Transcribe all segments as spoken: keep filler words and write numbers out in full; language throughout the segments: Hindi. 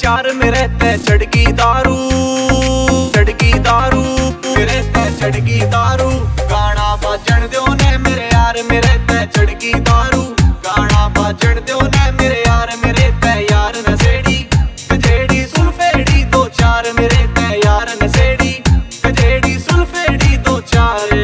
चार मेरे ते चढ़गी दारू, चढ़गी दारू मेरे ते चढ़गी दारू। गाना बाजन दो ने मेरे यार मेरे ते चढ़गी दारू। गाना बाजन दो ने मेरे यार मेरे ते यार नसेड़ी गजेड़ी सुल्फेड़ी दो चार मेरे ते यार नसेड़ी गजेड़ी सुल्फेड़ी दो चार।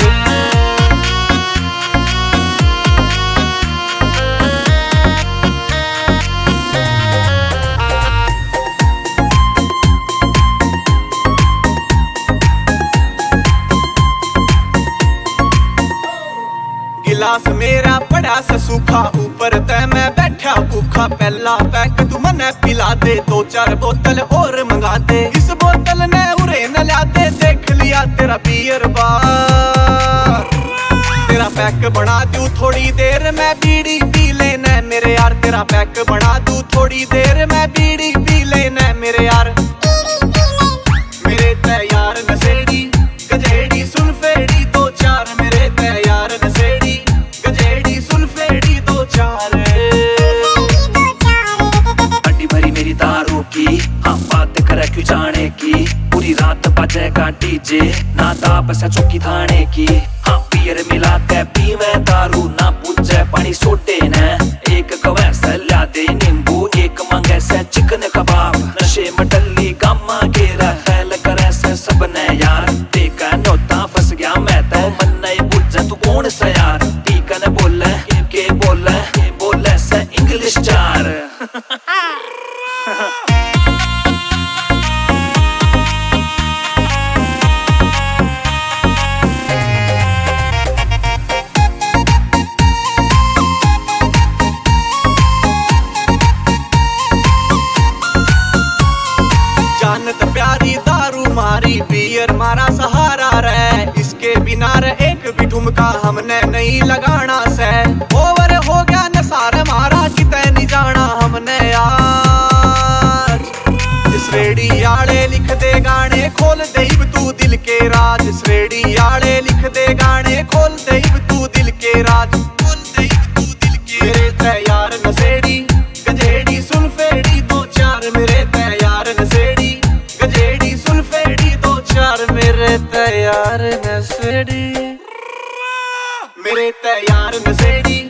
गिलास मेरा पड़ा सा सूखा ऊपर तय मैं बैठा भूखा। पहला पैक तू मने पिला दे दो चार बोतल और मंगा दे। इस बोतल ने उरे न ला दे देख लिया तेरा बियर बार। तेरा पैक बना दूं थोड़ी देर मैं बीड़ी पी लेना मेरे यार। तेरा पैक बना दूं थोड़ी देर मैं बीड़ी पी लेना मेरे यार। मेरे ते यार नसेड़ी गजेड़ी सुल्फेड़ी दो चार मेरे ते यार नसेड़ी गजेड़ी सुल्फेड़ी दो चार। हड्डी भरी मेरी दारू की हाँ बात करे क्यों जाने की। पूरी रात बजेगा डीजे ना ताप से चौकी थाने की। हाँ बियर मिला के पीवे दारू ना पूछे पानी सोटे ने। एक कवे से ला दे नींबू एक मांगे से चिकन कबाब। नशे मटल्ली गामा घेरा ख्याल करे से सबने यार। देखा नोता फंस गया मैं तो मन नहीं बुझे तू कौन सा यार। पी कने बोले के बोले के बोले से इंग्लिश चार। जानत प्यारी दारू मारी बियर मारा सहारा रे। इसके बिना रे एक भी ठुमका हमने नहीं लगाना से। ओवर हो गया नसार मारा किते नहीं जाना हमने आज। इस रेडी आले लिख दे गाने खोल देब तू दिल के राज। इस रेडी आले लिख दे गाने खोल देब तू दिल के राज। खोल देब तू दिल के मेरे ते यार नसेड़ी गजेड़ी सुल्फेड़ी दो चार मेरे ते यार नसेड़ी गजेड़ी सुल्फेड़ी दो चार मेरे ते यार नसेड़ी मेरे ते यार नसेड़ी।